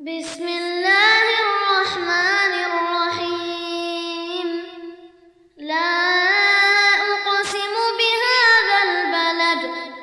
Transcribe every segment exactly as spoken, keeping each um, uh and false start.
بسم الله الرحمن الرحيم. لا أقسم بهذا البلد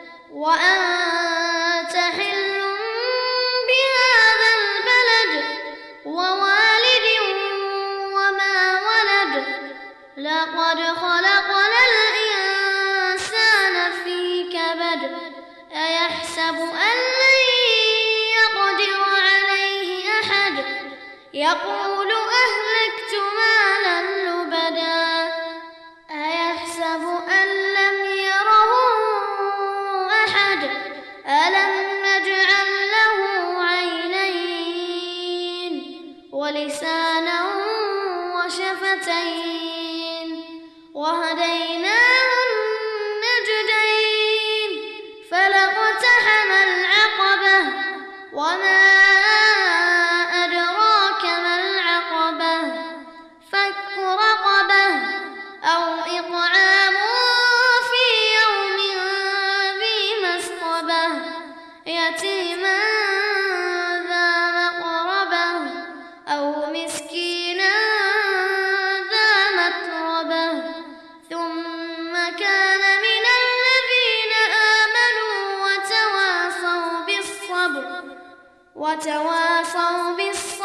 وأنت حل بهذا البلد ووالد وما ولد. لقد خلقنا الإنسان في كبد. أيحسب أن لن يقدر عليه أحد. يقول أهلكت مالا لبدا. أيحسب أن لم يره أحد. ألم نجعل له عينين ولسانا وشفتين وهديناه النجدين. فلاقتحم العقبة وما أدراك ما العقبة. فك رقبة أو إطعام في يوم ذي مسغبة. يتيما ذا مقربة أو مسكينا ذا متربة. ثم كان من الذين آمنوا وتواصوا بالصبر وتواصوا بالصبر